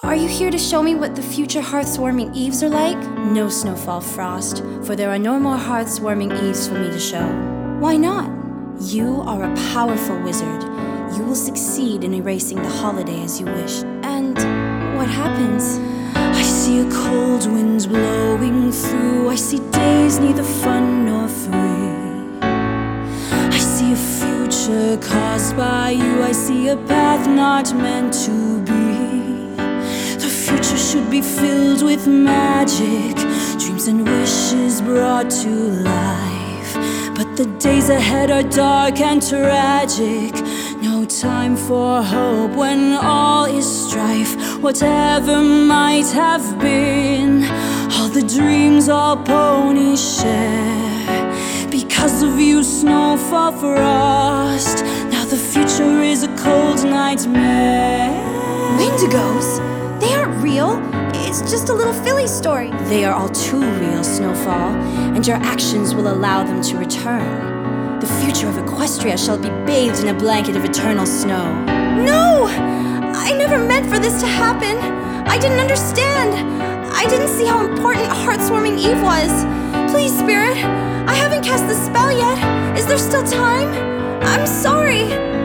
Are you here to show me what the future hearth-warming eves are like? No, Snowfall Frost, for there are no more hearth-warming eves for me to show. Why not? You are a powerful wizard. You will succeed in erasing the holiday as you wish. And what happens? I see a cold wind blowing through. I see days neither fun nor free. I see a future caused by you. I see a path not meant to be. The future should be filled with magic, dreams and wishes brought to life. But the days ahead are dark and tragic. No time for hope when all is strife. Whatever might have been, all the dreams all ponies share. Because of you, Snowfall Frost, now the future is a cold nightmare. Wendigos? They aren't real. It's just a little Philly story. They are all too real, Snowfall, and your actions will allow them to return. The future of Equestria shall be bathed in a blanket of eternal snow. No! I never meant for this to happen. I didn't understand. I didn't see how important Hearth-Warming Eve was. Please, Spirit, I haven't cast the spell yet. Is there still time? I'm sorry.